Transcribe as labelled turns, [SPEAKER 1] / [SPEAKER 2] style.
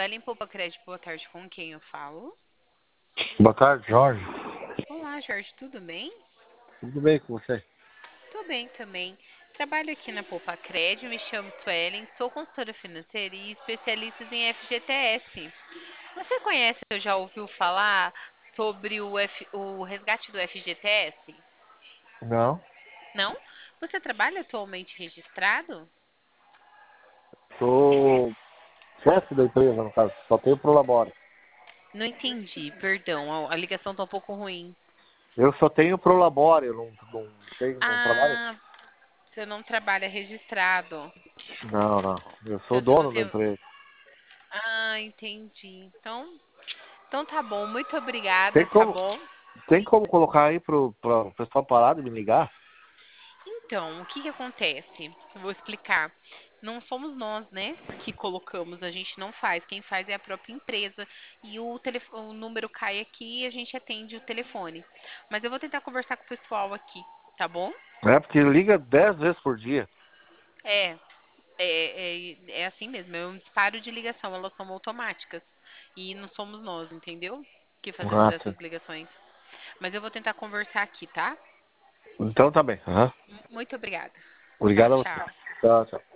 [SPEAKER 1] Suelen Poupa Crédito, boa tarde, com quem eu falo?
[SPEAKER 2] Boa tarde, Jorge.
[SPEAKER 1] Olá, Jorge, tudo bem?
[SPEAKER 2] Tudo bem com você?
[SPEAKER 1] Tô bem também. Trabalho aqui na Poupa Crédito, me chamo Suelen, sou consultora financeira e especialista em FGTS. Você conhece ou já ouviu falar sobre o resgate do FGTS?
[SPEAKER 2] Não.
[SPEAKER 1] Não? Você trabalha atualmente registrado?
[SPEAKER 2] Sou chefe da empresa, no caso. Só tenho Prolabore.
[SPEAKER 1] Não entendi, perdão, a ligação tá um pouco ruim.
[SPEAKER 2] Eu só tenho Prolabore, eu não trabalho?
[SPEAKER 1] Ah, você não trabalha registrado.
[SPEAKER 2] Não. Eu sou
[SPEAKER 1] Então você não
[SPEAKER 2] dono da
[SPEAKER 1] tem.
[SPEAKER 2] empresa.
[SPEAKER 1] Ah, entendi. Então tá bom, muito obrigada,
[SPEAKER 2] Tem
[SPEAKER 1] tá
[SPEAKER 2] como,
[SPEAKER 1] bom?
[SPEAKER 2] tem como colocar aí pro pessoal parar de me ligar?
[SPEAKER 1] Então, o que que acontece? Eu vou explicar. Não somos nós, né, que colocamos, a gente não faz. Quem faz é a própria empresa. E o número cai aqui e a gente atende o telefone. Mas eu vou tentar conversar com o pessoal aqui, tá bom?
[SPEAKER 2] É porque liga 10 vezes por dia.
[SPEAKER 1] É, é assim mesmo, é um disparo de ligação, elas são automáticas. E não somos nós, entendeu? Que fazemos
[SPEAKER 2] Ah, sim.
[SPEAKER 1] essas ligações. Mas eu vou tentar conversar aqui, tá?
[SPEAKER 2] Então tá bem. Aham.
[SPEAKER 1] Muito obrigada. Tchau,
[SPEAKER 2] Obrigado a você.
[SPEAKER 1] tchau.
[SPEAKER 2] Tchau, tchau.